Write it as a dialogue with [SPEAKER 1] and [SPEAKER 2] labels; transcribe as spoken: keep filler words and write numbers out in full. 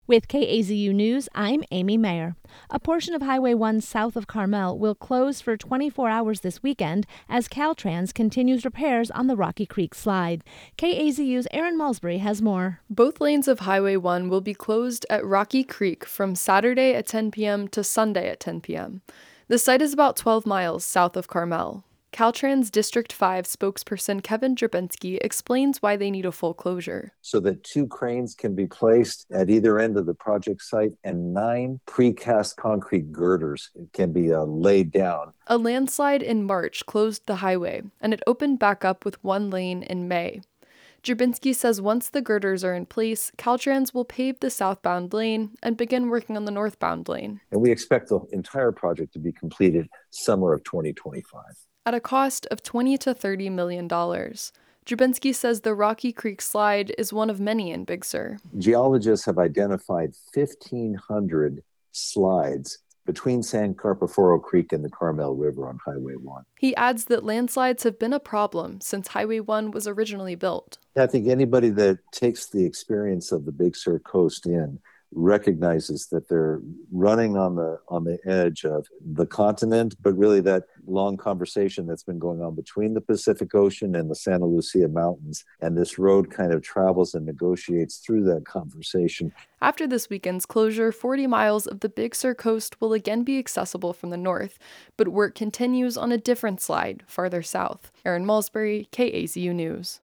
[SPEAKER 1] With K A Z U News, I'm Amy Mayer. A portion of Highway one south of Carmel will close for twenty-four hours this weekend as Caltrans continues repairs on the Rocky Creek Slide. K A Z U's Erin Malsbury has more.
[SPEAKER 2] Both lanes of Highway one will be closed at Rocky Creek from Saturday at ten p.m. to Sunday at ten p.m. The site is about twelve miles south of Carmel. Caltrans District five spokesperson Kevin Drabinski explains why they need a full closure.
[SPEAKER 3] So that two cranes can be placed at either end of the project site and nine precast concrete girders can be uh, laid down.
[SPEAKER 2] A landslide in March closed the highway, and it opened back up with one lane in May. Drabinski says once the girders are in place, Caltrans will pave the southbound lane and begin working on the northbound lane.
[SPEAKER 3] And we expect the entire project to be completed summer of twenty twenty-five.
[SPEAKER 2] At a cost of twenty to thirty million dollars. Drabinski says the Rocky Creek Slide is one of many in Big Sur.
[SPEAKER 3] Geologists have identified fifteen hundred slides between San Carpoforo Creek and the Carmel River on Highway one.
[SPEAKER 2] He adds that landslides have been a problem since Highway one was originally built.
[SPEAKER 3] I think anybody that takes the experience of the Big Sur coast in recognizes that they're running on the on the edge of the continent, but really that long conversation that's been going on between the Pacific Ocean and the Santa Lucia Mountains, and this road kind of travels and negotiates through that conversation.
[SPEAKER 2] After this weekend's closure, forty miles of the Big Sur coast will again be accessible from the north, but work continues on a different slide farther south. Erin Malsbury, K A Z U News.